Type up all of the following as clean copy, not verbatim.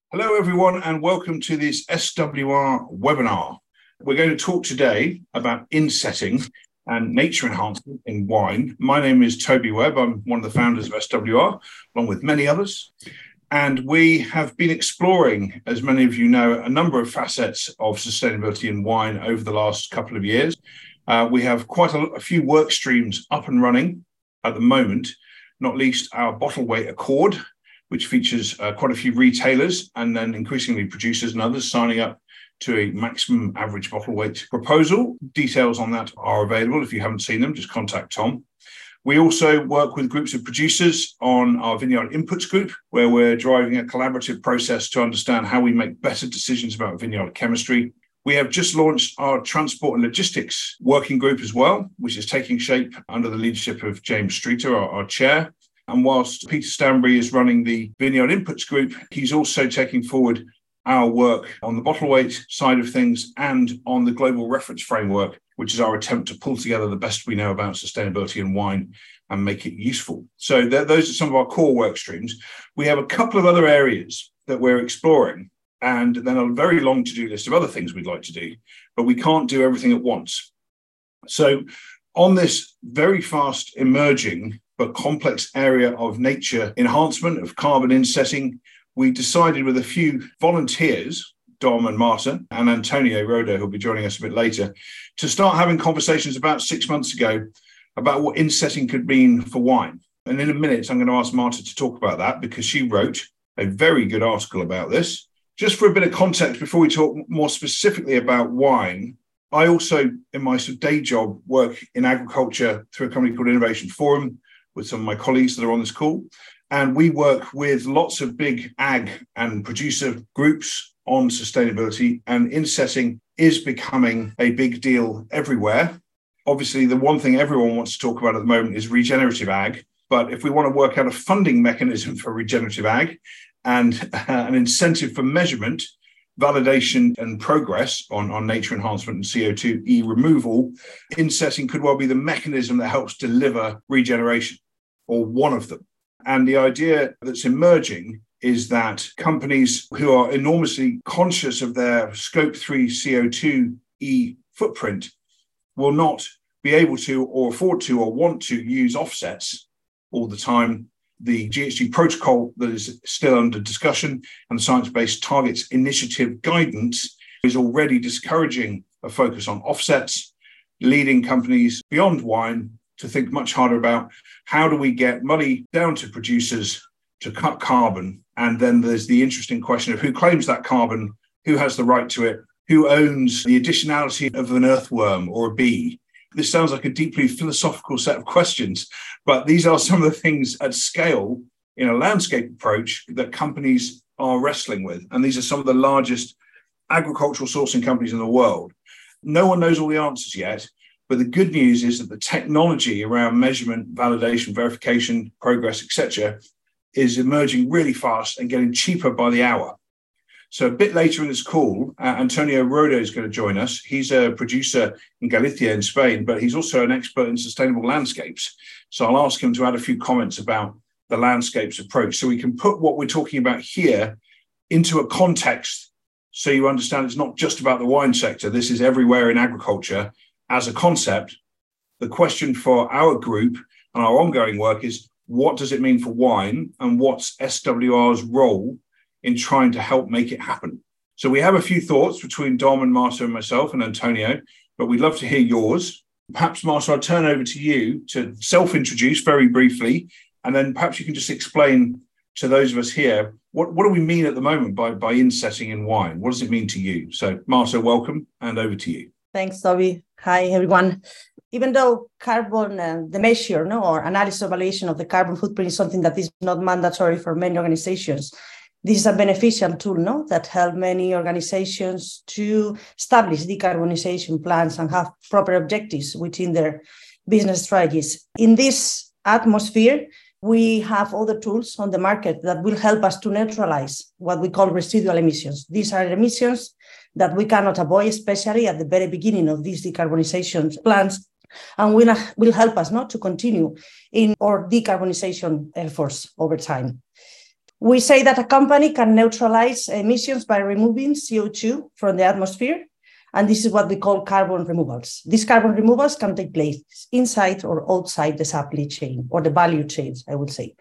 Hello, everyone, and welcome to this SWR webinar. We're going to talk today about insetting and nature enhancement in wine. My name is Toby Webb. I'm one of the founders of SWR, along with many others. And we have been exploring, as many of you know, a number of facets of sustainability in wine over the last couple of years. We have quite a few work streams up and running at the moment, not least our bottle weight accord, which features quite a few retailers and then increasingly producers and others signing up to a maximum average bottle weight proposal. Details on that are available. If you haven't seen them, just contact Tom. We also work with groups of producers on our Vineyard Inputs group, where we're driving a collaborative process to understand how we make better decisions about vineyard chemistry. We have just launched our transport and logistics working group as well, which is taking shape under the leadership of James Streeter, our chair. And whilst Peter Stanbury is running the Vineyard Inputs group, he's also taking forward our work on the bottle weight side of things and on the global reference framework, which is our attempt to pull together the best we know about sustainability in wine and make it useful. So those are some of our core work streams. We have a couple of other areas that we're exploring, and then a very long to-do list of other things we'd like to do, but we can't do everything at once. So on this very fast emerging but complex area of nature enhancement, of carbon insetting, we decided with a few volunteers, Dom and Marta and Antonio Rodo, who'll be joining us a bit later, to start having conversations about 6 months ago about what insetting could mean for wine. And in a minute, I'm going to ask Marta to talk about that because she wrote a very good article about this. Just for a bit of context, before we talk more specifically about wine, I also, in my sort of day job, work in agriculture through a company called Innovation Forum, with some of my colleagues that are on this call. And we work with lots of big ag and producer groups on sustainability, and insetting is becoming a big deal everywhere. Obviously, the one thing everyone wants to talk about at the moment is regenerative ag. But if we want to work out a funding mechanism for regenerative ag and an incentive for measurement, validation and progress on nature enhancement and CO2e removal, insetting could well be the mechanism that helps deliver regeneration, or one of them. And the idea that's emerging is that companies who are enormously conscious of their Scope 3 CO2e footprint will not be able to or afford to or want to use offsets all the time. The GHG protocol that is still under discussion and the Science Based Targets Initiative guidance is already discouraging a focus on offsets, leading companies beyond wine to think much harder about how do we get money down to producers to cut carbon. And then there's the interesting question of who claims that carbon, who has the right to it, who owns the additionality of an earthworm or a bee. This sounds like a deeply philosophical set of questions, but these are some of the things at scale in a landscape approach that companies are wrestling with. And these are some of the largest agricultural sourcing companies in the world. No one knows all the answers yet, but the good news is that the technology around measurement, validation, verification, progress, etc., is emerging really fast and getting cheaper by the hour. So a bit later in this call, Antonio Rodo is going to join us. He's a producer in Galicia in Spain, but he's also an expert in sustainable landscapes. So I'll ask him to add a few comments about the landscapes approach so we can put what we're talking about here into a context so you understand it's not just about the wine sector. This is everywhere in agriculture as a concept. The question for our group and our ongoing work is, what does it mean for wine and what's SWR's role in trying to help make it happen? So we have a few thoughts between Dom and Marta and myself and Antonio, but we'd love to hear yours. Perhaps, Marta, I'll turn over to you to self-introduce very briefly, and then perhaps you can just explain to those of us here, what do we mean at the moment by insetting in wine? What does it mean to you? So Marta, welcome, and over to you. Thanks, Toby. Hi, everyone. Even though carbon, the measure or analysis evaluation of the carbon footprint is something that is not mandatory for many organizations, this is a beneficial tool that helps many organizations to establish decarbonization plans and have proper objectives within their business strategies. In this atmosphere, we have other tools on the market that will help us to neutralize what we call residual emissions. These are emissions that we cannot avoid, especially at the very beginning of these decarbonization plans, and will help us to continue in our decarbonization efforts over time. We say that a company can neutralize emissions by removing CO2 from the atmosphere. And this is what we call carbon removals. These carbon removals can take place inside or outside the supply chain or the value chains, I would say.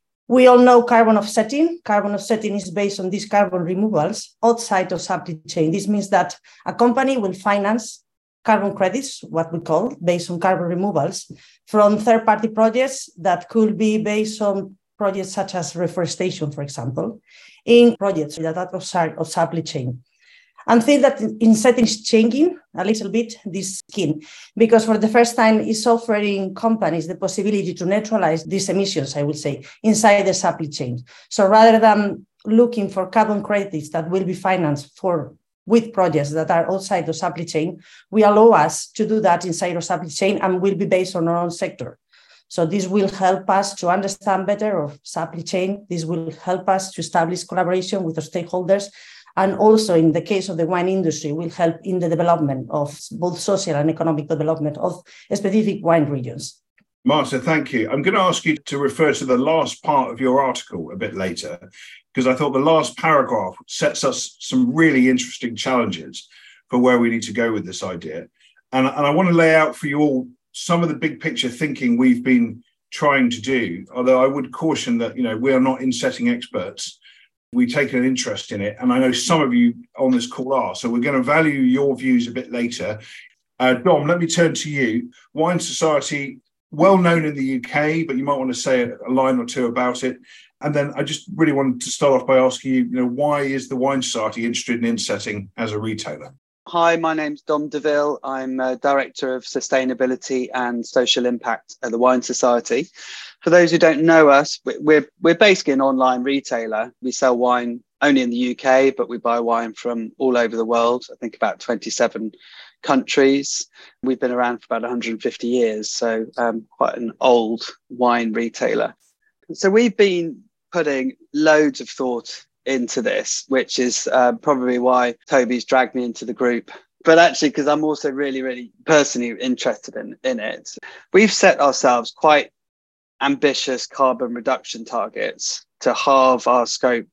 We all know carbon offsetting. Carbon offsetting is based on these carbon removals outside of supply chain. This means that a company will finance carbon credits, what we call, based on carbon removals from third-party projects that could be based on projects such as reforestation, for example, in projects that are outside of supply chain. And think that insetting is changing a little bit this scheme, because for the first time it's offering companies the possibility to neutralize these emissions, I would say, inside the supply chain. So rather than looking for carbon credits that will be financed with projects that are outside the supply chain, we allow us to do that inside our supply chain and will be based on our own sector. So this will help us to understand better our supply chain. This will help us to establish collaboration with our stakeholders. And also, in the case of the wine industry, will help in the development of both social and economic development of specific wine regions. Marta, thank you. I'm going to ask you to refer to the last part of your article a bit later, because I thought the last paragraph sets us some really interesting challenges for where we need to go with this idea. And I want to lay out for you all some of the big picture thinking we've been trying to do, although I would caution that, we are not insetting experts. We take an interest in it, and I know some of you on this call are, so we're going to value your views a bit later. Dom, let me turn to you. Wine Society, well known in the UK, but you might want to say a line or two about it. And then I just really wanted to start off by asking you, why is the Wine Society interested in insetting as a retailer? Hi, my name's Dom Deville. I'm Director of Sustainability and Social Impact at the Wine Society. For those who don't know us, we're basically an online retailer. We sell wine only in the UK, but we buy wine from all over the world. I think about 27 countries. We've been around for about 150 years, so quite an old wine retailer. So we've been putting loads of thought into this, which is probably why Toby's dragged me into the group. But actually, because I'm also really, really personally interested in it. We've set ourselves quite ambitious carbon reduction targets to halve our scope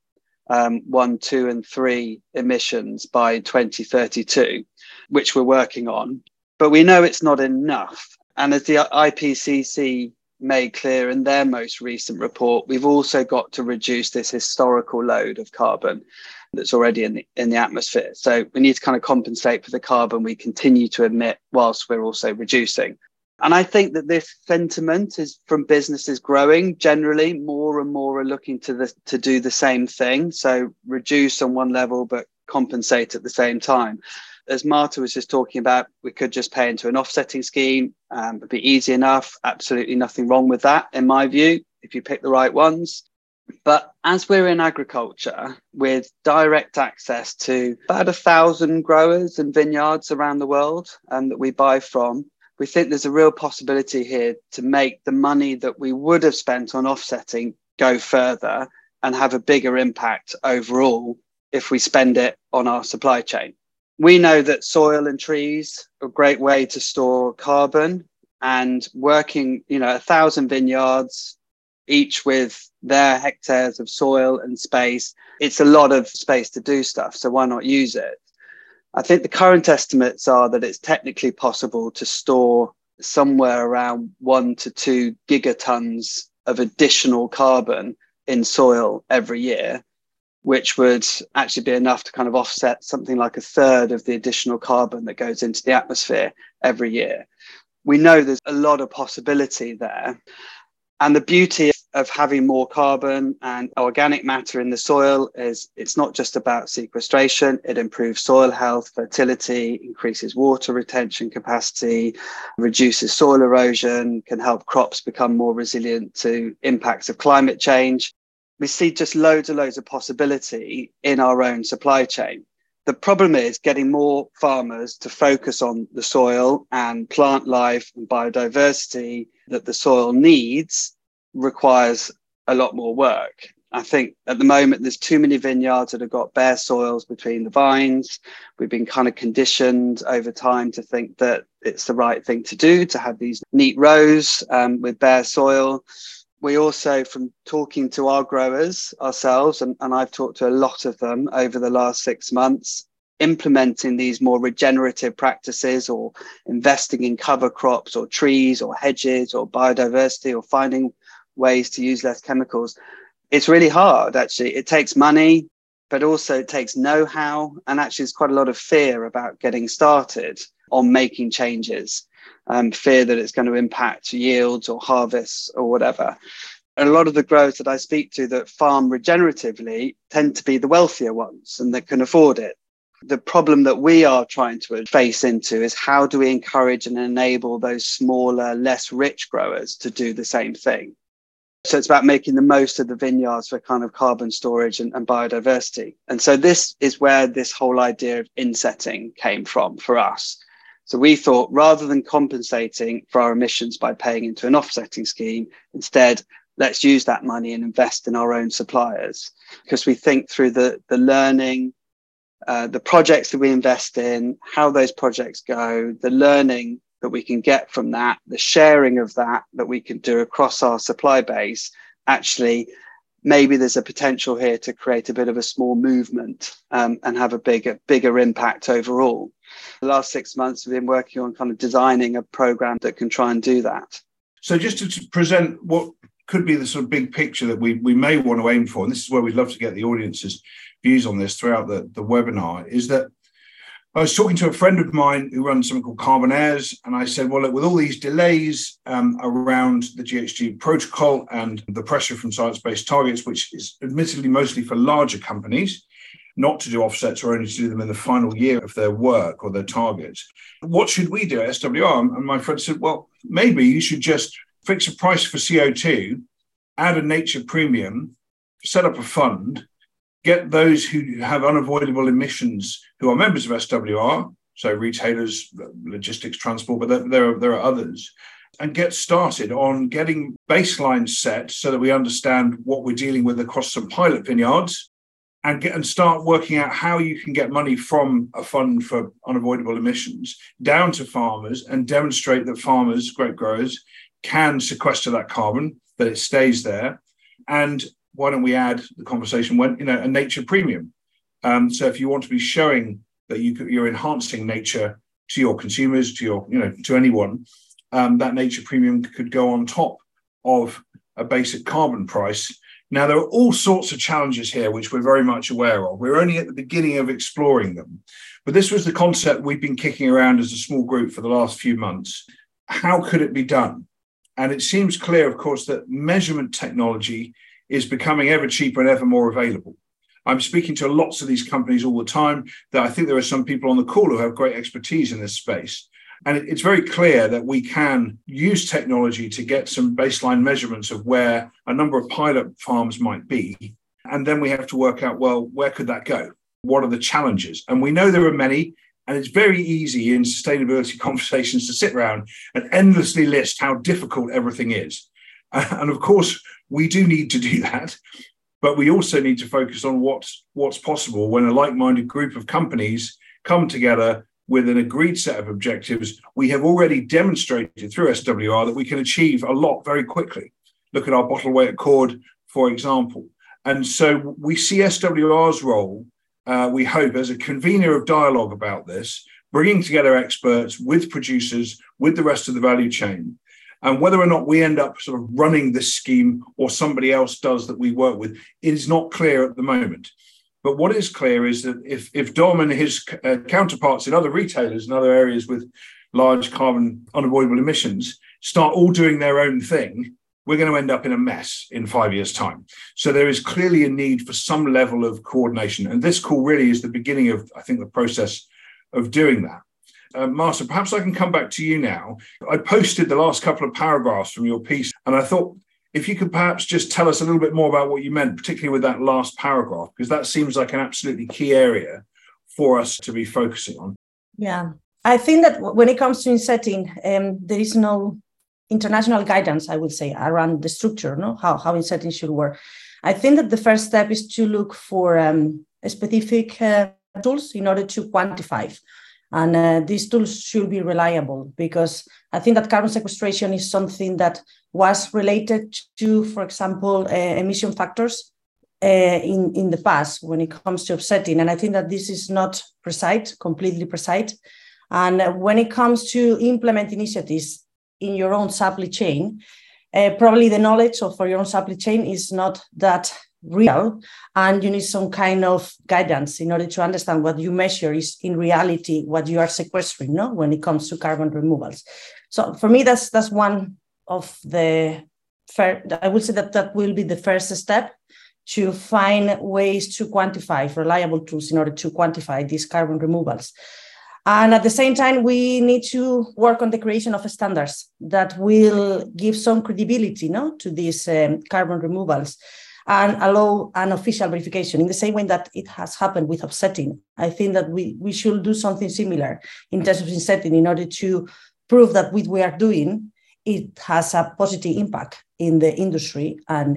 1, 2 and 3 emissions by 2032, which we're working on. But we know it's not enough. And as the IPCC made clear in their most recent report, we've also got to reduce this historical load of carbon that's already in the atmosphere. So we need to kind of compensate for the carbon we continue to emit whilst we're also reducing. And I think that this sentiment is from businesses growing. Generally, more and more are looking to do the same thing. So reduce on one level, but compensate at the same time. As Marta was just talking about, we could just pay into an offsetting scheme. It'd be easy enough. Absolutely nothing wrong with that, in my view, if you pick the right ones. But as we're in agriculture, with direct access to about 1,000 growers and vineyards around the world that we buy from, we think there's a real possibility here to make the money that we would have spent on offsetting go further and have a bigger impact overall if we spend it on our supply chain. We know that soil and trees are a great way to store carbon, and working, 1,000 vineyards, each with their hectares of soil and space, it's a lot of space to do stuff. So why not use it? I think the current estimates are that it's technically possible to store somewhere around 1 to 2 gigatons of additional carbon in soil every year, which would actually be enough to kind of offset something like 1/3 of the additional carbon that goes into the atmosphere every year. We know there's a lot of possibility there. And the beauty of having more carbon and organic matter in the soil is it's not just about sequestration. It improves soil health, fertility, increases water retention capacity, reduces soil erosion, can help crops become more resilient to impacts of climate change. We see just loads of possibility in our own supply chain. The problem is getting more farmers to focus on the soil and plant life and biodiversity that the soil needs requires a lot more work. I think at the moment there's too many vineyards that have got bare soils between the vines. We've been kind of conditioned over time to think that it's the right thing to do to have these neat rows with bare soil. We also, from talking to our growers ourselves, and I've talked to a lot of them over the last 6 months, implementing these more regenerative practices or investing in cover crops or trees or hedges or biodiversity or finding ways to use less chemicals. It's really hard, actually. It takes money, but also it takes know-how. And actually, there's quite a lot of fear about getting started on making changes. Fear that it's going to impact yields or harvests or whatever. And a lot of the growers that I speak to that farm regeneratively tend to be the wealthier ones and that can afford it. The problem that we are trying to face into is how do we encourage and enable those smaller, less rich growers to do the same thing? So it's about making the most of the vineyards for kind of carbon storage and biodiversity. And so this is where this whole idea of insetting came from for us. So we thought, rather than compensating for our emissions by paying into an offsetting scheme, instead, let's use that money and invest in our own suppliers. Because we think through the learning, the projects that we invest in, how those projects go, the learning that we can get from that, the sharing of that we can do across our supply base, actually, maybe there's a potential here to create a bit of a small movement and have a bigger impact overall. The last 6 months, we've been working on kind of designing a program that can try and do that. So just to present what could be the sort of big picture that we may want to aim for, and this is where we'd love to get the audience's views on this throughout the webinar, is that I was talking to a friend of mine who runs something called Carbonaires, and I said, well, look, with all these delays around the GHG protocol and the pressure from science-based targets, which is admittedly mostly for larger companies, not to do offsets or only to do them in the final year of their work or their targets, what should we do at SWR? And my friend said, well, maybe you should just fix a price for CO2, add a nature premium, set up a fund, get those who have unavoidable emissions who are members of SWR, so retailers, logistics, transport, but there are others, and get started on getting baselines set so that we understand what we're dealing with across some pilot vineyards, and start working out how you can get money from a fund for unavoidable emissions down to farmers and demonstrate that farmers, grape growers, can sequester that carbon, that it stays there. And why don't we add the conversation when, a nature premium? So if you want to be showing that you're enhancing nature to your consumers, to anyone, that nature premium could go on top of a basic carbon price. Now, there are all sorts of challenges here, which we're very much aware of. We're only at the beginning of exploring them. But this was the concept we've been kicking around as a small group for the last few months. How could it be done? And it seems clear, of course, that measurement technology is becoming ever cheaper and ever more available. I'm speaking to lots of these companies all the time. That I think there are some people on the call who have great expertise in this space. And it's very clear that we can use technology to get some baseline measurements of where a number of pilot farms might be. And then we have to work out, well, where could that go? What are the challenges? And we know there are many, and it's very easy in sustainability conversations to sit around and endlessly list how difficult everything is. And of course, we do need to do that. But we also need to focus on what's possible when a like-minded group of companies come together with an agreed set of objectives. We have already demonstrated through SWR that we can achieve a lot very quickly. Look at our bottle weight accord, for example. And so we see SWR's role, we hope, as a convener of dialogue about this, bringing together experts with producers, with the rest of the value chain. And whether or not we end up sort of running this scheme or somebody else does that we work with is not clear at the moment. But what is clear is that if Dom and his counterparts in other retailers and other areas with large carbon unavoidable emissions start all doing their own thing, we're going to end up in a mess in 5 years' time. So there is clearly a need for some level of coordination. And this call really is the beginning of, I think, the process of doing that. Martha, perhaps I can come back to you now. I posted the last couple of paragraphs from your piece, and I thought if you could perhaps just tell us a little bit more about what you meant, particularly with that last paragraph, because that seems like an absolutely key area for us to be focusing on. Yeah, I think that when it comes to insetting, there is no international guidance, I would say, around the structure, how insetting should work. I think that the first step is to look for specific tools in order to quantify And these tools should be reliable, because I think that carbon sequestration is something that was related to, for example, emission factors in the past when it comes to offsetting. And I think that this is not precise, completely precise. And when it comes to implement initiatives in your own supply chain, probably the knowledge for your own supply chain is not that real, and you need some kind of guidance in order to understand what you measure is in reality what you are sequestering, no, when it comes to carbon removals. So for me, that's one of the I would say that will be the first step to find ways to quantify reliable tools in order to quantify these carbon removals. And at the same time, we need to work on the creation of standards that will give some credibility, no, to these carbon removals, and allow an official verification in the same way that it has happened with offsetting. I think that we should do something similar in terms of offsetting in order to prove that what we are doing, it has a positive impact in the industry and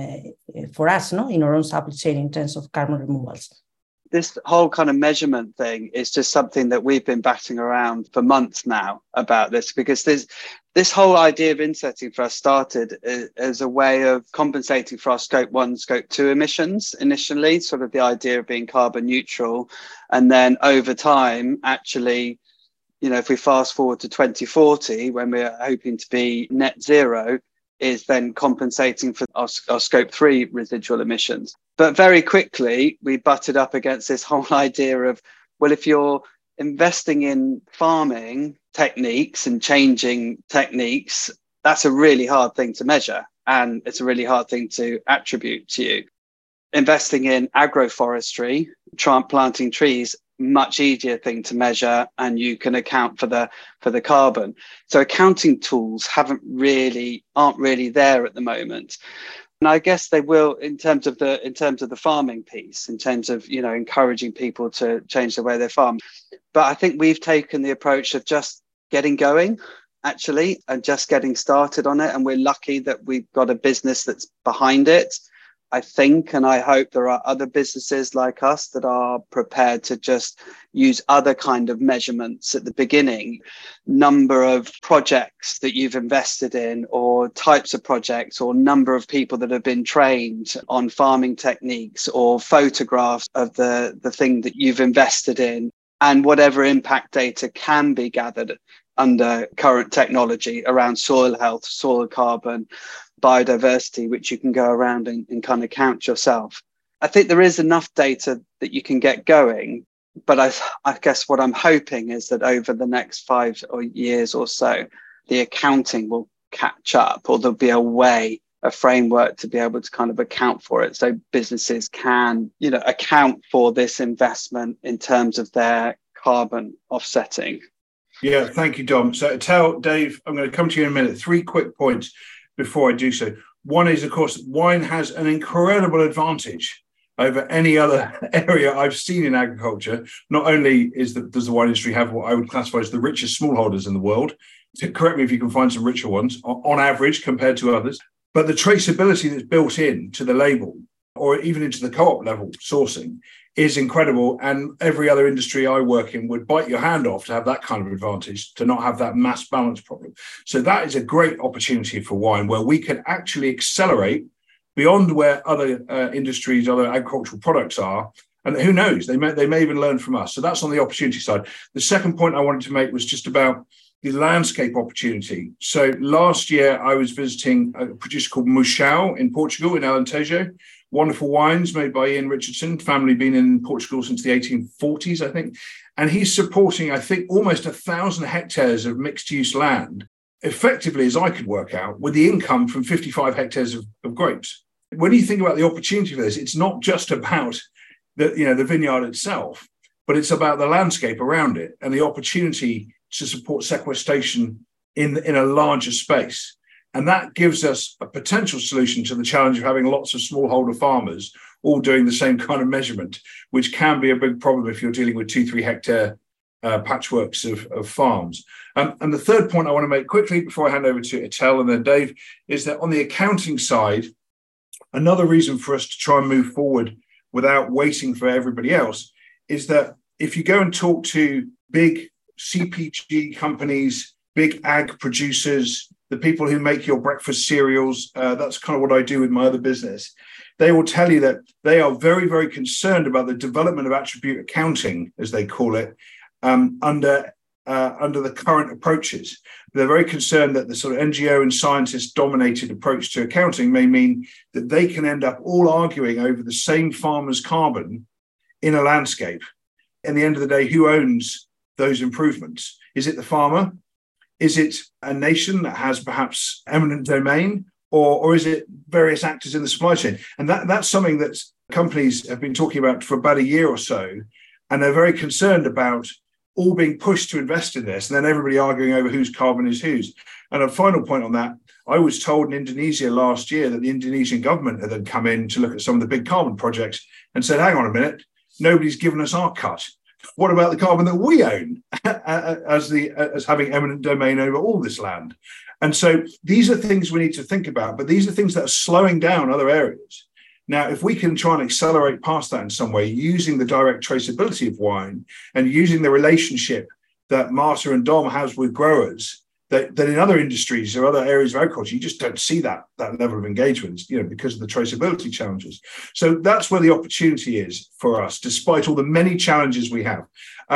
for us, no, in our own supply chain in terms of carbon removals. This whole kind of measurement thing is just something that we've been batting around for months now about this, because this whole idea of insetting for us started as a way of compensating for our scope 1, scope 2 emissions initially, sort of the idea of being carbon neutral. And then over time, actually, if we fast forward to 2040, when we're hoping to be net zero, is then compensating for our scope 3 residual emissions. But very quickly, we butted up against this whole idea of, well, if you're investing in farming techniques and changing techniques, that's a really hard thing to measure. And it's a really hard thing to attribute to you. Investing in agroforestry, planting trees, much easier thing to measure, and you can account for the carbon. So accounting tools aren't really there at the moment. And I guess they will in terms of the farming piece, in terms of encouraging people to change the way they farm. But I think we've taken the approach of just getting going, actually, and just getting started on it. And we're lucky that we've got a business that's behind it. I think, and I hope there are other businesses like us that are prepared to just use other kind of measurements at the beginning, number of projects that you've invested in, or types of projects, or number of people that have been trained on farming techniques, or photographs of the thing that you've invested in, and whatever impact data can be gathered under current technology around soil health, soil carbon, biodiversity, which you can go around and kind of count yourself. I think there is enough data that you can get going, but I guess what I'm hoping is that over the next 5 years or so, the accounting will catch up, or there'll be a framework to be able to kind of account for it, so businesses can, account for this investment in terms of their carbon offsetting. Yeah, thank you, Dom. So tell Dave, I'm going to come to you in a minute. 3 quick points before I do so. One is, of course, wine has an incredible advantage over any other area I've seen in agriculture. Not only does the wine industry have what I would classify as the richest smallholders in the world, correct me if you can find some richer ones, on average compared to others, but the traceability that's built into the label, or even into the co-op level sourcing, is incredible. And every other industry I work in would bite your hand off to have that kind of advantage, to not have that mass balance problem. So that is a great opportunity for wine, where we can actually accelerate beyond where other industries, other agricultural products are. And who knows, they may even learn from us. So that's on the opportunity side. The second point I wanted to make was just about the landscape opportunity. So last year I was visiting a producer called Mochão in Portugal, in Alentejo. Wonderful wines made by Ian Richardson, family been in Portugal since the 1840s, I think. And he's supporting, I think, almost 1,000 hectares of mixed-use land, effectively, as I could work out, with the income from 55 hectares of grapes. When you think about the opportunity for this, it's not just about the vineyard itself, but it's about the landscape around it and the opportunity to support sequestration in a larger space. And that gives us a potential solution to the challenge of having lots of smallholder farmers all doing the same kind of measurement, which can be a big problem if you're dealing with 2-3 hectare patchworks of farms. And the third point I want to make quickly before I hand over to Etel and then Dave is that on the accounting side, another reason for us to try and move forward without waiting for everybody else is that if you go and talk to big CPG companies, big ag producers, the people who make your breakfast cereals, that's kind of what I do with my other business. They will tell you that they are very, very concerned about the development of attribute accounting, as they call it, under the current approaches. They're very concerned that the sort of NGO and scientist-dominated approach to accounting may mean that they can end up all arguing over the same farmer's carbon in a landscape. In the end of the day, who owns those improvements? Is it the farmer? Is it a nation that has perhaps eminent domain? Or is it various actors in the supply chain? And that's something that companies have been talking about for about a year or so. And they're very concerned about all being pushed to invest in this, and then everybody arguing over whose carbon is whose. And a final point on that, I was told in Indonesia last year that the Indonesian government had then come in to look at some of the big carbon projects and said, hang on a minute, nobody's given us our cut. What about the carbon that we own as having eminent domain over all this land? And so these are things we need to think about, but these are things that are slowing down other areas. Now, if we can try and accelerate past that in some way, using the direct traceability of wine and using the relationship that Marta and Dom has with growers, that in other industries or other areas of agriculture, you just don't see that level of engagement, because of the traceability challenges. So that's where the opportunity is for us, despite all the many challenges we have.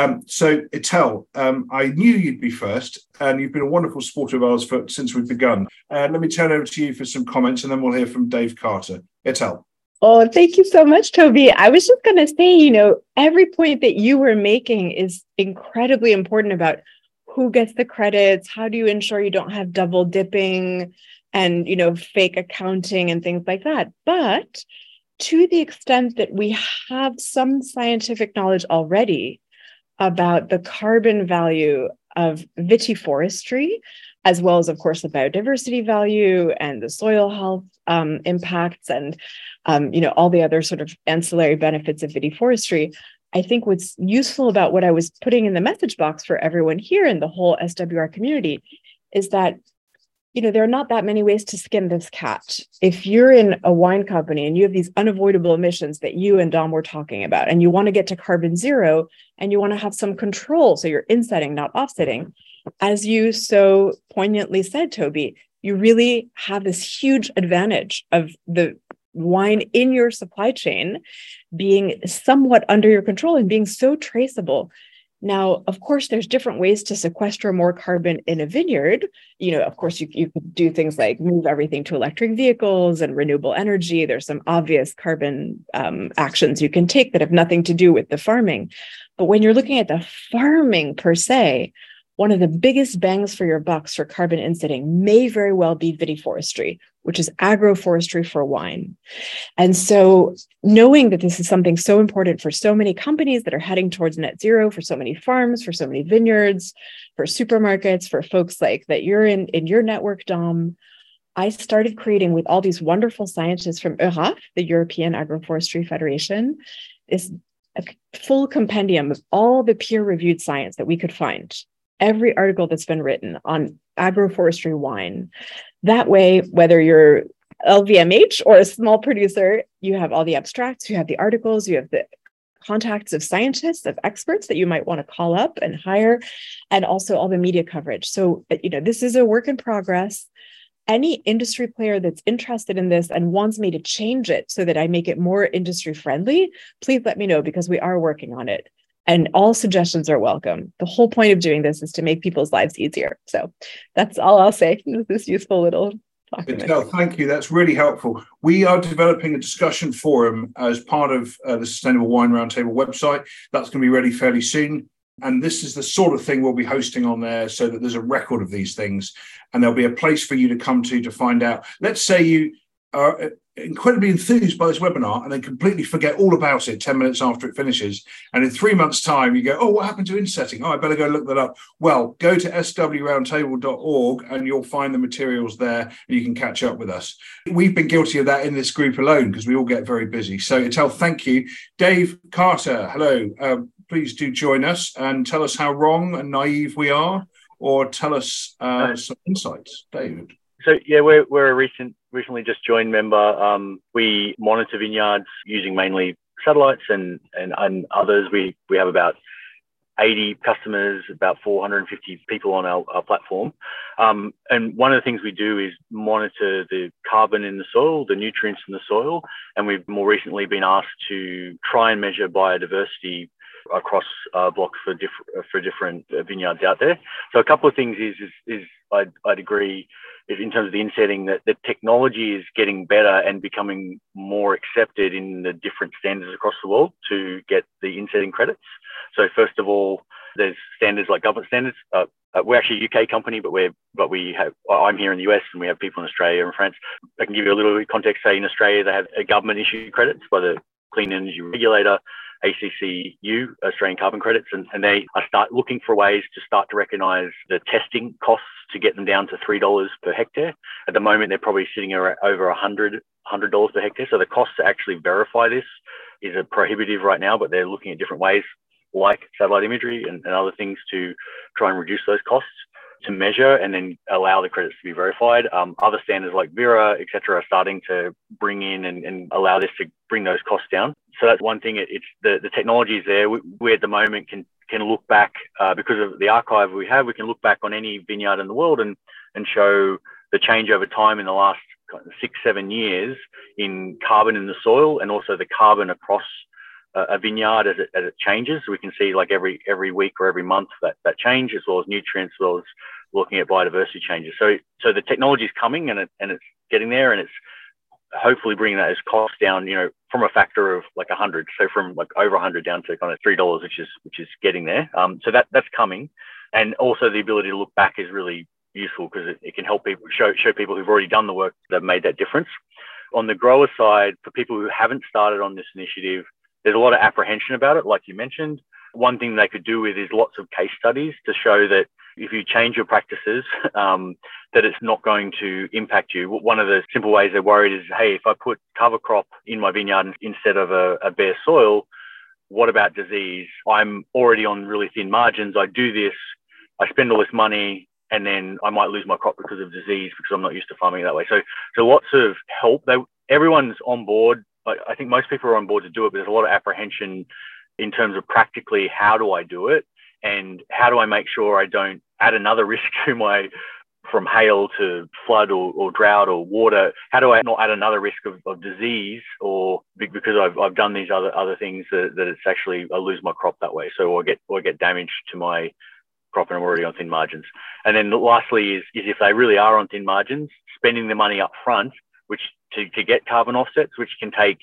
So Etel, I knew you'd be first, and you've been a wonderful supporter of ours since we've begun. Let me turn over to you for some comments, and then we'll hear from Dave Carter. Etel. Oh, thank you so much, Toby. I was just going to say, every point that you were making is incredibly important about who gets the credits, how do you ensure you don't have double dipping and, fake accounting and things like that. But to the extent that we have some scientific knowledge already about the carbon value of vitiforestry, as well as, of course, the biodiversity value and the soil health impacts and, all the other sort of ancillary benefits of vitiforestry. I think what's useful about what I was putting in the message box for everyone here in the whole SWR community is that, there are not that many ways to skin this cat. If you're in a wine company and you have these unavoidable emissions that you and Dom were talking about, and you want to get to carbon zero and you want to have some control, so you're insetting, not offsetting, as you so poignantly said, Toby, you really have this huge advantage of the wine in your supply chain being somewhat under your control and being so traceable. Now, of course, there's different ways to sequester more carbon in a vineyard. Of course, you could do things like move everything to electric vehicles and renewable energy. There's some obvious carbon actions you can take that have nothing to do with the farming. But when you're looking at the farming per se, one of the biggest bangs for your bucks for carbon insetting may very well be vitiforestry, which is agroforestry for wine. And so knowing that this is something so important for so many companies that are heading towards net zero, for so many farms, for so many vineyards, for supermarkets, for folks like that you're in your network, Dom, I started creating with all these wonderful scientists from EURAF, the European Agroforestry Federation, this full compendium of all the peer-reviewed science that we could find. Every article that's been written on agroforestry wine. That way, whether you're LVMH or a small producer, you have all the abstracts, you have the articles, you have the contacts of scientists, of experts that you might want to call up and hire, and also all the media coverage. So, this is a work in progress. Any industry player that's interested in this and wants me to change it so that I make it more industry friendly, please let me know, because we are working on it. And all suggestions are welcome. The whole point of doing this is to make people's lives easier. So that's all I'll say. This useful little document. Thank you. That's really helpful. We are developing a discussion forum as part of the Sustainable Wine Roundtable website. That's going to be ready fairly soon. And this is the sort of thing we'll be hosting on there, so that there's a record of these things. And there'll be a place for you to come to find out. Let's say you are incredibly enthused by this webinar and then completely forget all about it 10 minutes after it finishes. And in 3 months' time, you go, oh, what happened to insetting? Oh, I better go look that up. Well, go to swroundtable.org and you'll find the materials there and you can catch up with us. We've been guilty of that in this group alone because we all get very busy. So, Etel, thank you. Dave Carter, hello. Please do join us and tell us how wrong and naive we are, or tell us some insights. David. So, yeah, we're a recently just joined member. We monitor vineyards using mainly satellites and others. We have about 80 customers, about 450 people on our platform. And one of the things we do is monitor the carbon in the soil, the nutrients in the soil. And we've more recently been asked to try and measure biodiversity across blocks for different vineyards out there. So a couple of things is I'd agree in terms of the insetting that the technology is getting better and becoming more accepted in the different standards across the world to get the insetting credits. So first of all, there's standards like government standards. We're actually a UK company, I'm here in the US and we have people in Australia and France. I can give you a little bit of context. Say in Australia, they have a government issued credits by the Clean Energy Regulator, ACCU, Australian Carbon Credits, and they start looking for ways to start to recognise the testing costs to get them down to $3 per hectare. At the moment, they're probably sitting around over $100 per hectare. So the cost to actually verify this is prohibitive right now, but they're looking at different ways like satellite imagery and other things to try and reduce those costs to measure and then allow the credits to be verified. Other standards like Verra, et cetera, are starting to bring in and allow this to bring those costs down. So that's one thing. It's the technology is there. We at the moment can look back because of the archive we have. We can look back on any vineyard in the world and show the change over time in the last 6-7 years in carbon in the soil and also the carbon across a vineyard as it changes. So we can see like every week or every month that change, as well as nutrients, as well as looking at biodiversity changes. So the technology is coming and it's getting there, and it's hopefully bringing that as cost down, from a factor of like 100. So from like over 100 down to kind of $3, which is getting there. So that's coming. And also the ability to look back is really useful because it can help people show people who've already done the work that made that difference. On the grower side, for people who haven't started on this initiative, there's a lot of apprehension about it, like you mentioned. One thing they could do with is lots of case studies to show that if you change your practices, that it's not going to impact you. One of the simple ways they're worried is, hey, if I put cover crop in my vineyard instead of a bare soil, what about disease? I'm already on really thin margins. I do this, I spend all this money, and then I might lose my crop because of disease because I'm not used to farming that way. So lots of help. Everyone's on board. I think most people are on board to do it, but there's a lot of apprehension in terms of practically how do I do it and how do I make sure I don't add another risk to from hail to flood or drought or water. How do I not add another risk of disease or because I've done these other things that it's actually I lose my crop that way. So I get damage to my crop and I'm already on thin margins. And then lastly is if they really are on thin margins, spending the money up front, which to get carbon offsets, which can take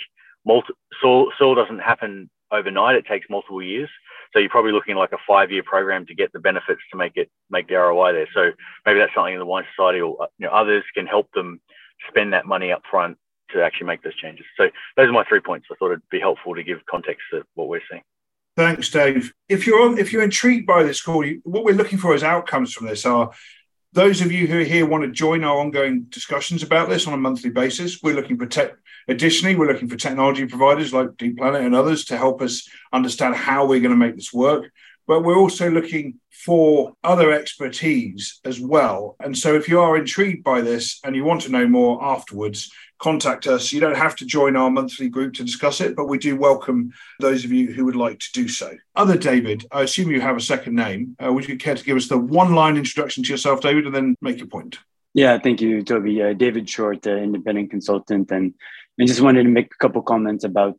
soil doesn't happen overnight. It takes multiple years. So you're probably looking at like a 5-year program to get the benefits to make the ROI there. So maybe that's something the Wine Society or others can help them spend that money up front to actually make those changes. So those are my 3 points. I thought it'd be helpful to give context to what we're seeing. Thanks, Dave. If you're intrigued by this call, what we're looking for as outcomes from this are those of you who are here want to join our ongoing discussions about this on a monthly basis. We're looking for Additionally, we're looking for technology providers like Deep Planet and others to help us understand how we're going to make this work. But we're also looking for other expertise as well. And so if you are intrigued by this and you want to know more afterwards, contact us. You don't have to join our monthly group to discuss it, but we do welcome those of you who would like to do so. Other David, I assume you have a second name. Would you care to give us the one-line introduction to yourself, David, and then make your point? Yeah, thank you, Toby. David Short, independent consultant. And I just wanted to make a couple comments about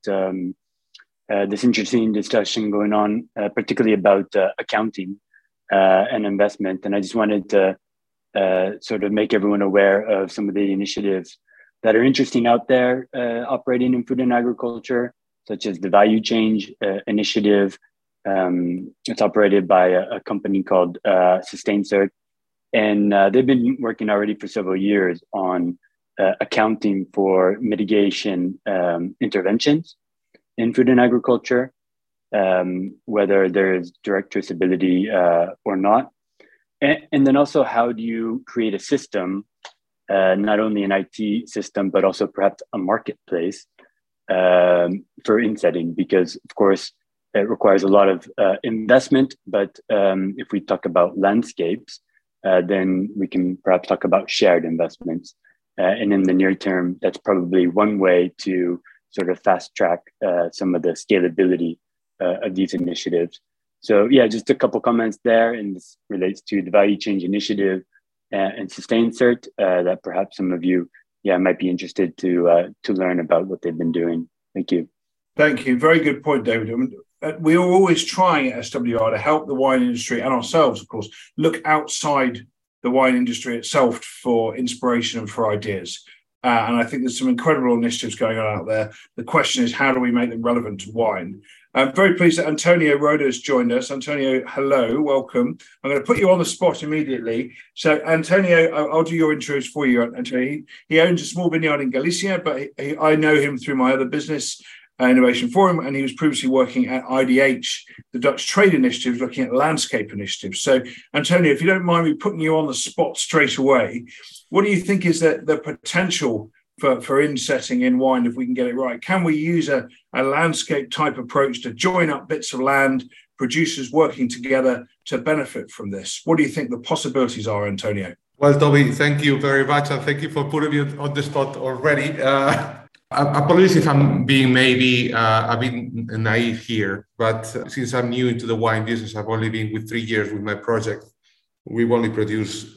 this interesting discussion going on, particularly about accounting and investment. And I just wanted to sort of make everyone aware of some of the initiatives that are interesting out there operating in food and agriculture, such as the Value Change Initiative. It's operated by a company called SustainCert. And they've been working already for several years on accounting for mitigation interventions in food and agriculture, whether there is direct traceability or not. And then also, how do you create a system, not only an IT system, but also perhaps a marketplace for insetting? Because, of course, it requires a lot of investment. But if we talk about landscapes, then we can perhaps talk about shared investments. And in the near term, that's probably one way to sort of fast track some of the scalability of these initiatives. So yeah, just a couple comments there, and this relates to the Value Change Initiative and SustainCert that perhaps some of you might be interested to learn about what they've been doing. Thank you. Thank you. Very good point, David. We are always trying at SWR to help the wine industry and ourselves, of course, look outside the wine industry itself for inspiration and for ideas. And I think there's some incredible initiatives going on out there. The question is, how do we make them relevant to wine? I'm very pleased that Antonio Roda has joined us. Antonio, hello, welcome. I'm going to put you on the spot immediately. So, Antonio, I'll do your intros for you, Antonio. He owns a small vineyard in Galicia, but I know him through my other business, Innovation Forum, and he was previously working at IDH, the Dutch trade initiative, looking at landscape initiatives. So, Antonio, if you don't mind me putting you on the spot straight away, what do you think is the potential for insetting in wine if we can get it right? Can we use a landscape type approach to join up bits of land, producers working together to benefit from this? What do you think the possibilities are, Antonio? Well, Toby, thank you very much, and thank you for putting me on the spot already. Apologies if I'm being maybe a bit naive here, but since I'm new into the wine business, I've only been with 3 years with my project. We've only produced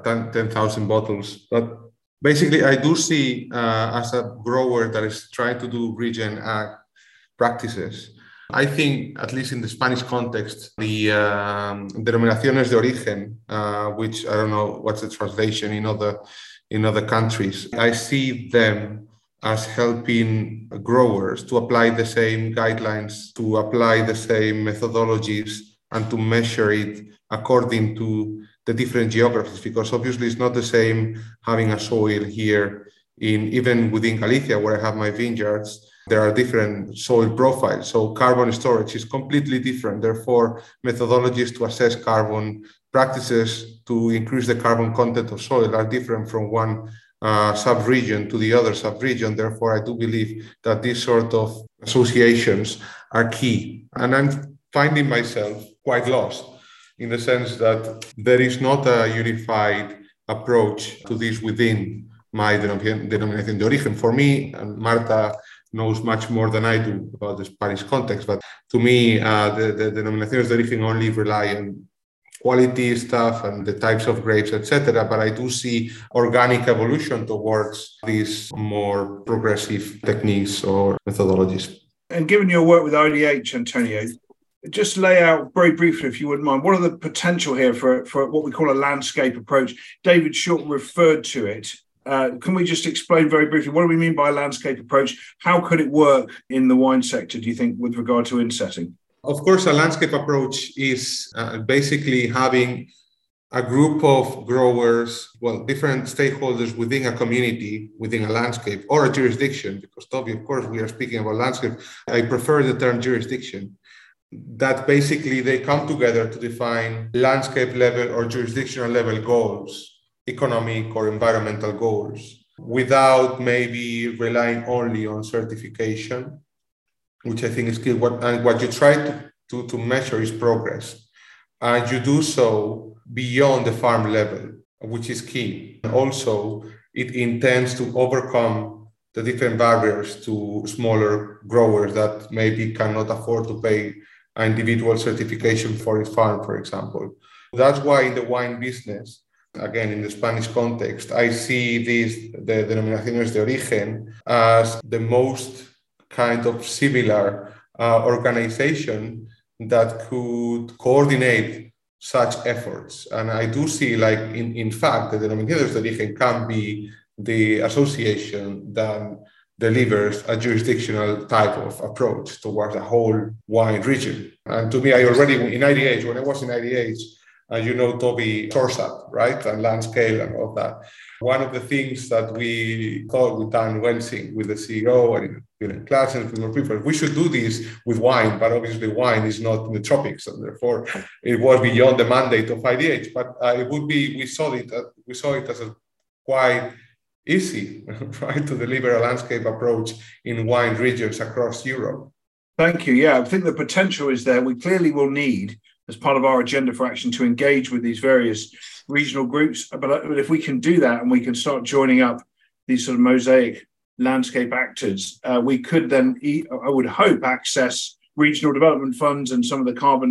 10,000 bottles. But basically, I do see as a grower that is trying to do regen ag practices, I think, at least in the Spanish context, the denominaciones de origen, which I don't know what's the translation in other countries, I see them as helping growers to apply the same guidelines, to apply the same methodologies, and to measure it according to the different geographies, because obviously it's not the same having a soil here even within Galicia, where I have my vineyards. There are different soil profiles. So carbon storage is completely different. Therefore, methodologies to assess carbon, practices to increase the carbon content of soil are different from one sub-region to the other sub-region. Therefore, I do believe that these sort of associations are key. And I'm finding myself quite lost in the sense that there is not a unified approach to this within my denominación de origen. For me, and Marta knows much more than I do about the Spanish context, but to me, the denominaciones de origen only rely on quality stuff and the types of grapes, etc. But I do see organic evolution towards these more progressive techniques or methodologies. And given your work with IDH, Antonio, just lay out very briefly, if you wouldn't mind, what are the potential here for what we call a landscape approach? David Short referred to it. Can we just explain very briefly, what do we mean by a landscape approach? How could it work in the wine sector, do you think, with regard to insetting? Of course, a landscape approach is basically having a group of growers, different stakeholders within a community, within a landscape or a jurisdiction, because Toby, of course, we are speaking about landscape. I prefer the term jurisdiction, that basically they come together to define landscape level or jurisdictional level goals, economic or environmental goals, without maybe relying only on certification, which I think is key. What you try to measure is progress. And you do so beyond the farm level, which is key. And also, it intends to overcome the different barriers to smaller growers that maybe cannot afford to pay an individual certification for his farm, for example. That's why in the wine business, again, in the Spanish context, I see the denominaciones de origen as the most kind of similar organization that could coordinate such efforts. And I do see, like, in fact, the denominaciones de origen can be the association that delivers a jurisdictional type of approach towards the whole wine region. And to me, I already, in IDH, when I was in IDH, you know, Toby, SourceUp, right? And Landscale and all that. One of the things that we thought with Dan Wensing, with the CEO and Klaas and more people, we should do this with wine, but obviously wine is not in the tropics, and therefore it was beyond the mandate of IDH. But it would be, we saw it as a quite easy, right, to deliver a landscape approach in wine regions across Europe. Thank you. Yeah, I think the potential is there. We clearly will need, as part of our agenda for action, to engage with these various regional groups. But if we can do that and we can start joining up these sort of mosaic landscape actors, we could then, I would hope, access regional development funds and some of the carbon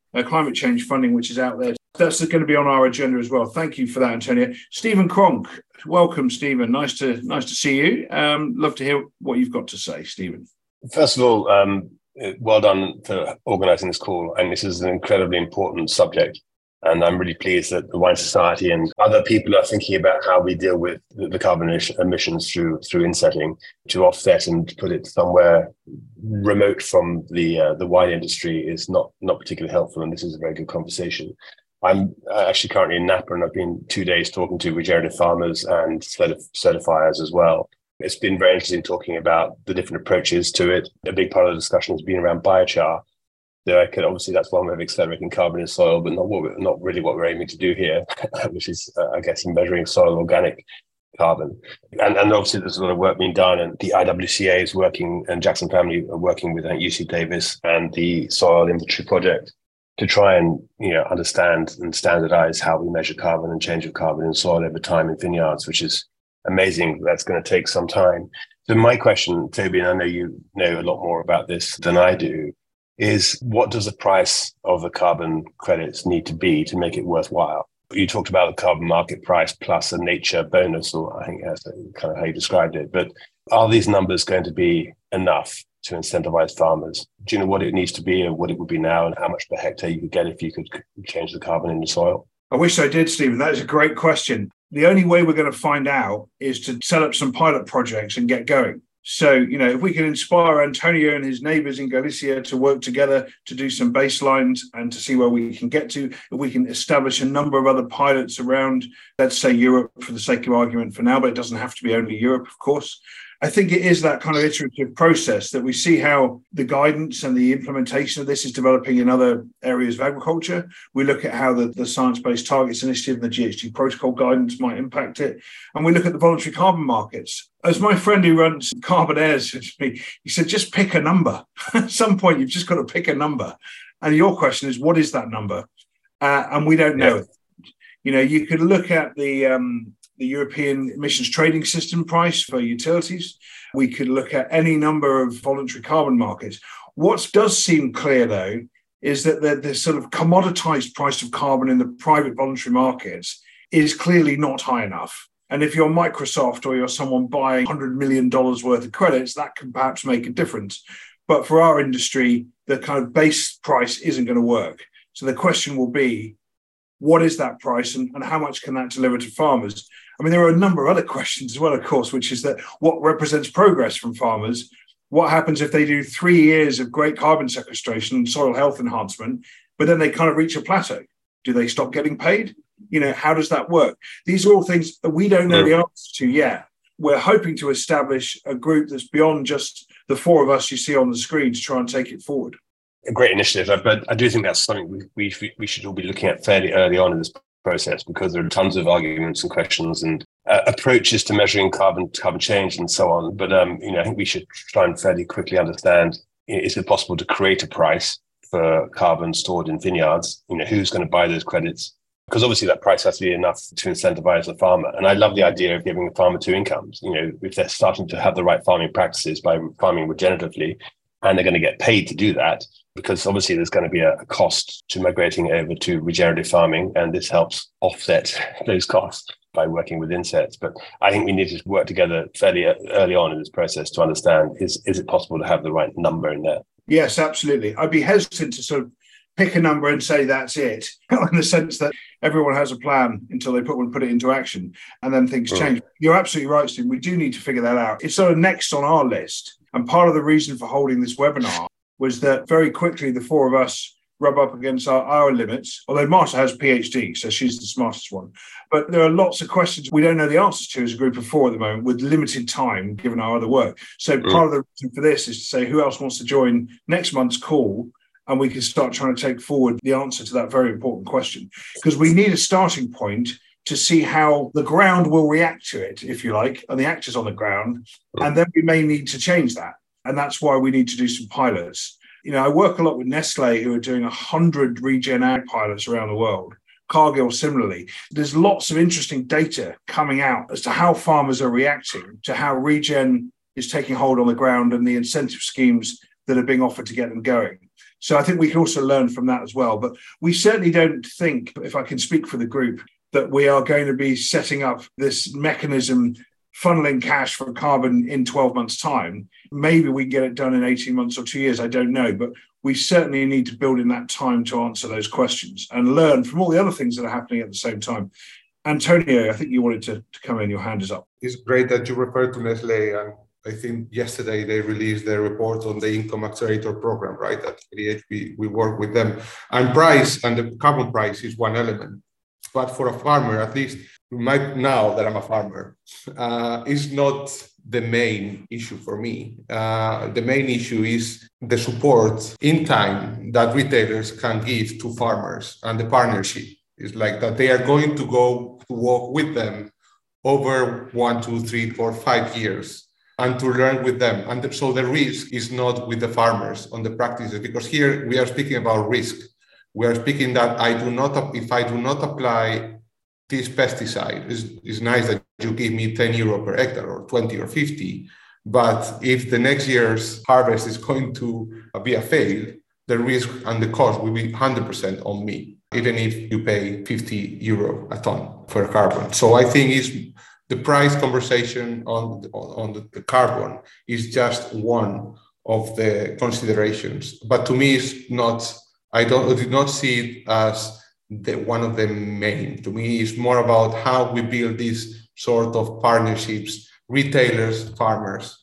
climate change funding, which is out there. That's going to be on our agenda as well. Thank you for that, Antonio. Stephen Cronk, welcome, Stephen. Nice to see you. Love to hear what you've got to say, Stephen. First of all, well done for organising this call. And this is an incredibly important subject. And I'm really pleased that the Wine Society and other people are thinking about how we deal with the carbon emissions through insetting to offset and put it somewhere remote from the wine industry is not particularly helpful. And this is a very good conversation. I'm actually currently in Napa, and I've been 2 days talking to regenerative farmers and certifiers as well. It's been very interesting talking about the different approaches to it. A big part of the discussion has been around biochar. Obviously, that's one way of accelerating carbon in soil, but not really what we're aiming to do here, which is, I guess, measuring soil organic carbon. And obviously, there's a lot of work being done, and the IWCA is working, and Jackson Family are working with UC Davis and the Soil Inventory Project to try and understand and standardize how we measure carbon and change of carbon in soil over time in vineyards, which is amazing. That's going to take some time. So my question, Toby, and I know you know a lot more about this than I do, is what does the price of the carbon credits need to be to make it worthwhile? You talked about the carbon market price plus a nature bonus, or I think that's kind of how you described it. But are these numbers going to be enough to incentivize farmers? Do you know what it needs to be or what it would be now, and how much per hectare you could get if you could change the carbon in the soil? I wish I did, Stephen. That is a great question. The only way we're going to find out is to set up some pilot projects and get going. So, if we can inspire Antonio and his neighbours in Galicia to work together to do some baselines and to see where we can get to, if we can establish a number of other pilots around, let's say Europe for the sake of argument for now, but it doesn't have to be only Europe, of course. I think it is that kind of iterative process that we see how the guidance and the implementation of this is developing in other areas of agriculture. We look at how the Science-Based Targets Initiative and the GHG Protocol guidance might impact it. And we look at the voluntary carbon markets. As my friend who runs Carbonair said to me, he said, just pick a number. At some point, you've just got to pick a number. And your question is, what is that number? And we don't know it. You could look at the European emissions trading system price for utilities. We could look at any number of voluntary carbon markets. What does seem clear, though, is that the sort of commoditized price of carbon in the private voluntary markets is clearly not high enough. And if you're Microsoft or you're someone buying $100 million worth of credits, that can perhaps make a difference. But for our industry, the kind of base price isn't going to work. So the question will be, what is that price and how much can that deliver to farmers? I mean, there are a number of other questions as well, of course, which is that what represents progress from farmers? What happens if they do 3 years of great carbon sequestration and soil health enhancement, but then they kind of reach a plateau? Do they stop getting paid? How does that work? These are all things that we don't know the answer to yet. We're hoping to establish a group that's beyond just the four of us you see on the screen to try and take it forward. A great initiative, but I do think that's something we should all be looking at fairly early on in this process, because there are tons of arguments and questions and approaches to measuring carbon change and so on. But I think we should try and fairly quickly understand: is it possible to create a price for carbon stored in vineyards? Who's going to buy those credits? Because obviously that price has to be enough to incentivize the farmer. And I love the idea of giving the farmer two incomes. If they're starting to have the right farming practices by farming regeneratively, and they're going to get paid to do that, because obviously there's going to be a cost to migrating over to regenerative farming, and this helps offset those costs by working with insets. But I think we need to work together fairly early on in this process to understand, is it possible to have the right number in there? Yes, absolutely. I'd be hesitant to sort of pick a number and say that's it, in the sense that everyone has a plan until they put it into action, and then things change. You're absolutely right, Steve. We do need to figure that out. It's sort of next on our list. And part of the reason for holding this webinar was that very quickly the four of us rub up against our limits, although Marta has a PhD, so she's the smartest one. But there are lots of questions we don't know the answers to as a group of four at the moment, with limited time given our other work. So part of the reason for this is to say, who else wants to join next month's call? And we can start trying to take forward the answer to that very important question. Because we need a starting point to see how the ground will react to it, if you like, and the actors on the ground. And then we may need to change that. And that's why we need to do some pilots. I work a lot with Nestle, who are doing 100 regen ag pilots around the world. Cargill, similarly. There's lots of interesting data coming out as to how farmers are reacting to how regen is taking hold on the ground and the incentive schemes that are being offered to get them going. So I think we can also learn from that as well. But we certainly don't think, if I can speak for the group, that we are going to be setting up this mechanism funneling cash for carbon in 12 months' time. Maybe we can get it done in 18 months or 2 years, I don't know. But we certainly need to build in that time to answer those questions and learn from all the other things that are happening at the same time. Antonio, I think you wanted to come in. Your hand is up. It's great that you referred to Nestlé, and I think yesterday they released their report on the Income Accelerator program, right? At ADH, we work with them. And price and the carbon price is one element. But for a farmer, at least now that I'm a farmer, is not the main issue for me. The main issue is the support in time that retailers can give to farmers, and the partnership is like that they are going to go to work with them over 1, 2, 3, 4, 5 years and to learn with them. And so the risk is not with the farmers on the practices, because here we are speaking about risk. We are speaking that if I do not apply this pesticide, it's nice that you give me 10 euro per hectare or 20 or 50, but if the next year's harvest is going to be a fail, the risk and the cost will be 100% on me, even if you pay 50 euro a ton for carbon. So I think the price conversation on the carbon is just one of the considerations. But to me, it's not. I did not see it as one of the main. To me, it's more about how we build these sort of partnerships, retailers, farmers,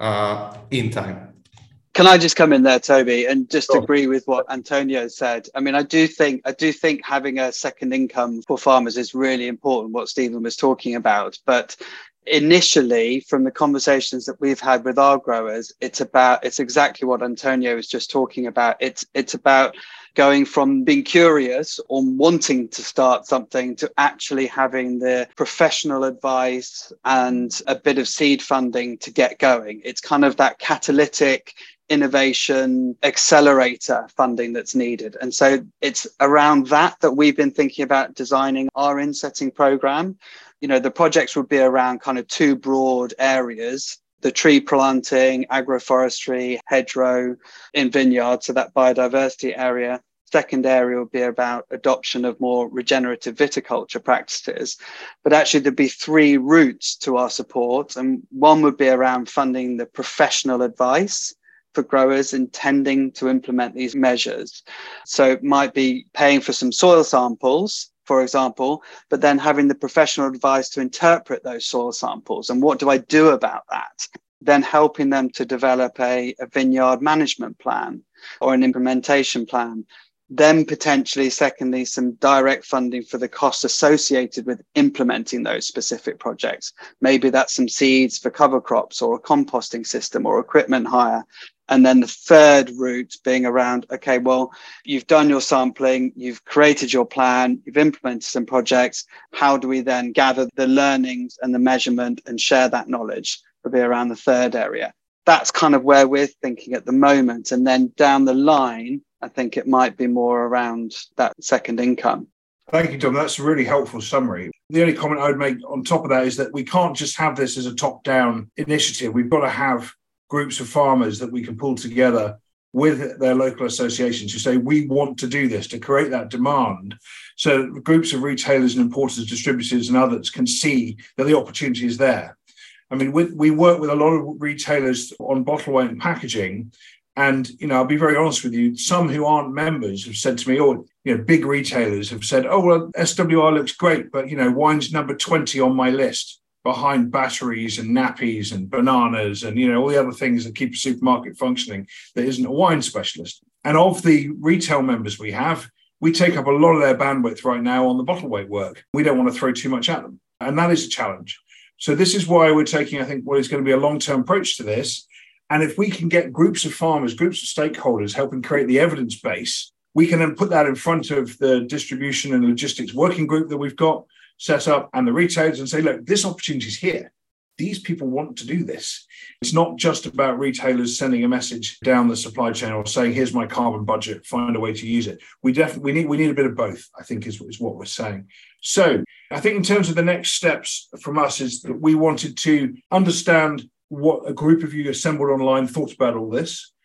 in time. Can I just come in there, Toby, and just agree with what Antonio said? I mean, I do think having a second income for farmers is really important, what Stephen was talking about. But initially, from the conversations that we've had with our growers, it's exactly what Antonio was just talking about. It's about going from being curious or wanting to start something to actually having the professional advice and a bit of seed funding to get going. It's kind of that catalytic innovation accelerator funding that's needed. And so it's around that we've been thinking about designing our insetting program. You know, the projects would be around kind of two broad areas: the tree planting, agroforestry, hedgerow in vineyards, so that biodiversity area. Second area would be about adoption of more regenerative viticulture practices. But actually, there'd be three routes to our support. And one would be around funding the professional advice for growers intending to implement these measures. So it might be paying for some soil samples, for example, but then having the professional advice to interpret those soil samples. And what do I do about that? Then helping them to develop a vineyard management plan or an implementation plan. Then potentially, secondly, some direct funding for the costs associated with implementing those specific projects. Maybe that's some seeds for cover crops or a composting system or equipment hire. And then the third route being around, okay, well, you've done your sampling, you've created your plan, you've implemented some projects. How do we then gather the learnings and the measurement and share that knowledge? Will be around the third area. That's kind of where we're thinking at the moment. And then down the line, I think it might be more around that second income. Thank you, Tom. That's a really helpful summary. The only comment I would make on top of that is that we can't just have this as a top-down initiative. We've got to have groups of farmers that we can pull together with their local associations who say, we want to do this, to create that demand. So groups of retailers and importers, distributors and others can see that the opportunity is there. I mean, we work with a lot of retailers on bottle weight and packaging. And, you know, I'll be very honest with you, some who aren't members have said to me, or, you know, big retailers have said, oh, well, SWR looks great, but, you know, wine's number 20 on my list, behind batteries and nappies and bananas and, you know, all the other things that keep a supermarket functioning that isn't a wine specialist. And of the retail members we have, we take up a lot of their bandwidth right now on the bottle weight work. We don't want to throw too much at them. And that is a challenge. So this is why we're taking, I think, what is going to be a long-term approach to this. And if we can get groups of farmers, groups of stakeholders helping create the evidence base, we can then put that in front of the distribution and logistics working group that we've got set up and the retailers and say, look, this opportunity is here. These people want to do this. It's not just about retailers sending a message down the supply chain or saying, here's my carbon budget, find a way to use it. We need a bit of both, I think is what we're saying. So I think in terms of the next steps from us is that we wanted to understand what a group of you assembled online thought about all this.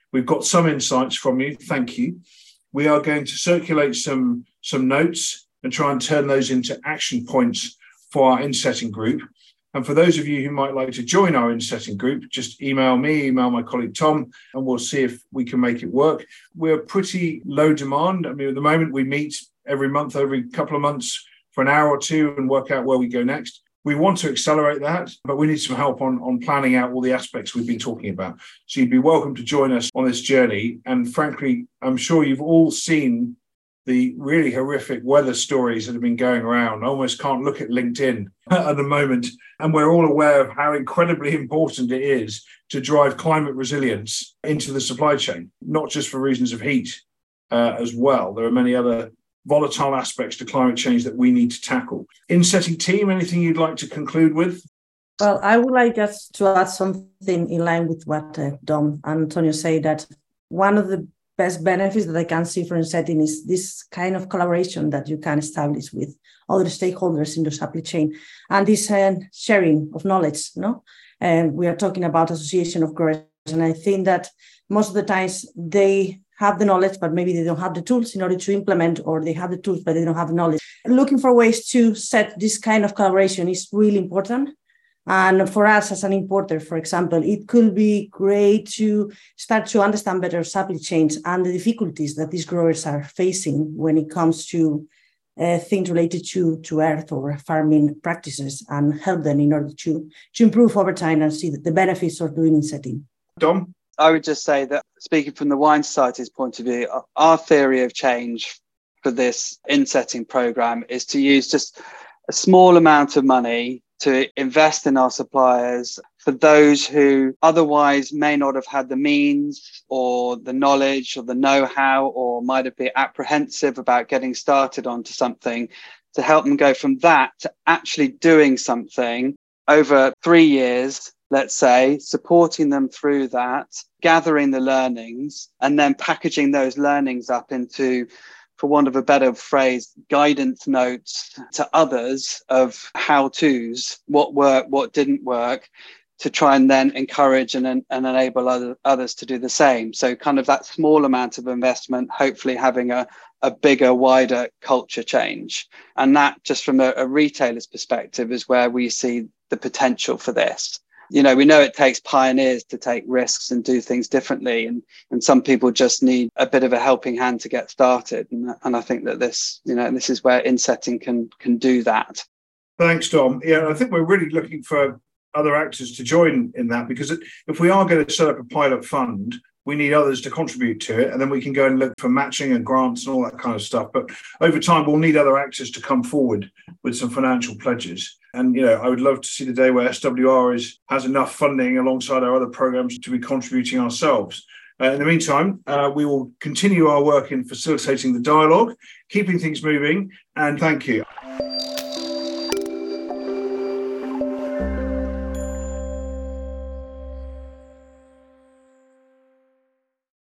We've got some insights from you. Thank you. We are going to circulate some notes and try and turn those into action points for our in-setting group. And for those of you who might like to join our in-setting group, just email me, email my colleague Tom, and we'll see if we can make it work. We're pretty low demand. I mean, at the moment, we meet every month, every couple of months for an hour or two and work out where we go next. We want to accelerate that, but we need some help on planning out all the aspects we've been talking about. So you'd be welcome to join us on this journey. And frankly, I'm sure you've all seen the really horrific weather stories that have been going around. I almost can't look at LinkedIn at the moment. And we're all aware of how incredibly important it is to drive climate resilience into the supply chain, not just for reasons of heat as well. There are many other volatile aspects to climate change that we need to tackle. In-setting team, anything you'd like to conclude with? Well, I would like just to add something in line with what Dom and Antonio say, that one of the best benefits that I can see for in-setting is this kind of collaboration that you can establish with other stakeholders in the supply chain, and this sharing of knowledge. And we are talking about association of growers, and I think that most of the times they have the knowledge, but maybe they don't have the tools in order to implement, or they have the tools, but they don't have the knowledge. Looking for ways to set this kind of collaboration is really important. And for us as an importer, for example, it could be great to start to understand better supply chains and the difficulties that these growers are facing when it comes to things related to earth or farming practices, and help them in order to improve over time and see the benefits of doing in-setting. Dom? I would just say that, speaking from the Wine Society's point of view, our theory of change for this in-setting program is to use just a small amount of money to invest in our suppliers for those who otherwise may not have had the means or the knowledge or the know-how, or might have been apprehensive about getting started onto something, to help them go from that to actually doing something over 3 years, let's say, supporting them through that, gathering the learnings, and then packaging those learnings up into, for want of a better phrase, guidance notes to others of how-tos, what worked, what didn't work, to try and then encourage and enable others to do the same. So kind of that small amount of investment, hopefully having a bigger, wider culture change. And that, just from a retailer's perspective, is where we see the potential for this. We know it takes pioneers to take risks and do things differently. And some people just need a bit of a helping hand to get started. And I think that this is where in-setting can do that. Thanks, Dom. Yeah, I think we're really looking for other actors to join in that, because if we are going to set up a pilot fund, we need others to contribute to it, and then we can go and look for matching and grants and all that kind of stuff. But over time, we'll need other actors to come forward with some financial pledges. And, I would love to see the day where SWR has enough funding alongside our other programs to be contributing ourselves. In the meantime, we will continue our work in facilitating the dialogue, keeping things moving, and thank you.